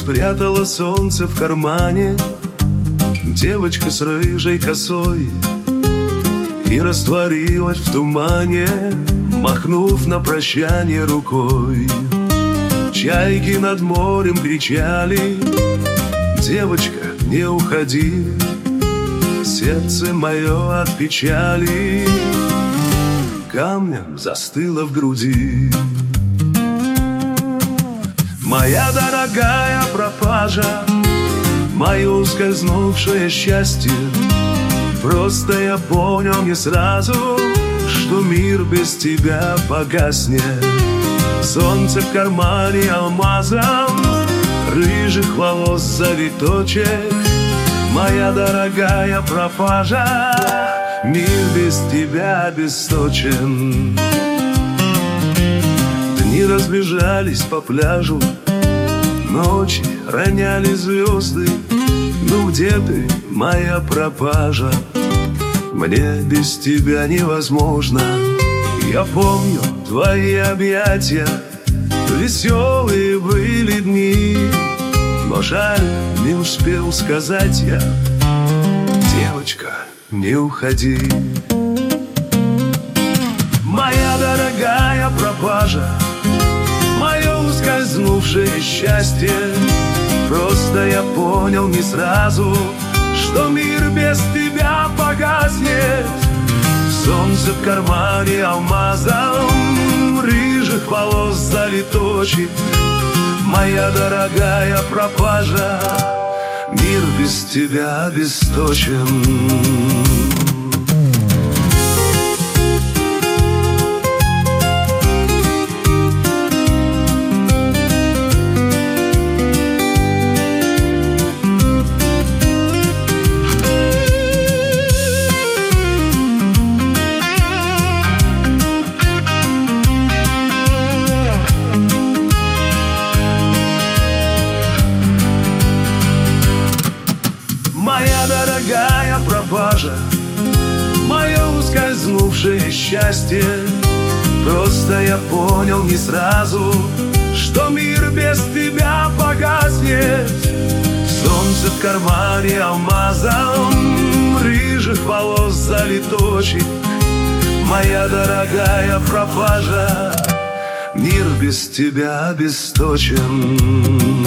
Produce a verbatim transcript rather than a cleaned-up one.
спрятала солнце в кармане девочка с рыжей косой и растворилась в тумане, махнув на прощание рукой. Чайки над морем кричали: девочка, не уходи. Сердце мое от печали камнем застыло в груди. Моя дорогая пропажа, мое ускользнувшее счастье. Просто я понял не сразу, что мир без тебя погаснет. Солнце в кармане алмазом, рыжих волос завиточек. Моя дорогая пропажа, мир без тебя обесточен. Дни разбежались по пляжу, ночи роняли звезды. Ну где ты, моя пропажа? Мне без тебя невозможно. Я помню твои объятия, веселые были дни. Но жаль, не успел сказать я: девочка, не уходи. Моя дорогая пропажа, мое ускользнувшее счастье. Просто я понял не сразу, что мир без тебя погаснет. Солнце в кармане алмазом, рыжих волос завиточек. Моя дорогая пропажа, мир без тебя обесточен. Моя дорогая пропажа, мое ускользнувшее счастье. Просто я понял не сразу, что мир без тебя погаснет. Солнце в кармане алмазом, рыжих волос завиточек. Моя дорогая пропажа, мир без тебя обесточен.